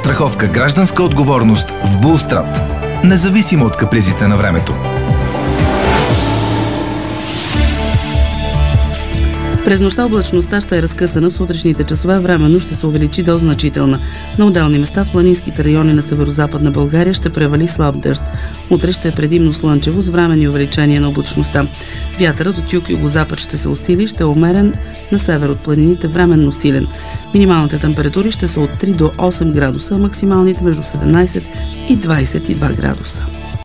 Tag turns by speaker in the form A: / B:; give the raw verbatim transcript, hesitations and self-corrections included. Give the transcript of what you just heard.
A: Застраховка гражданска отговорност в Булстрат. Независимо от капризите на времето.
B: През нощта облачността ще е разкъсана, в сутрешните часове временно ще се увеличи до значителна. На отделни места в планинските райони на северо-западна България ще превали слаб дъжд. Утре ще е предимно слънчево с временни увеличения на облачността. Вятърът от юг-югозапад ще се усили, ще е умерен, на север от планините временно силен. Минималните температури ще са от три до осем градуса, а максималните между седемнайсет и двайсет и два градуса.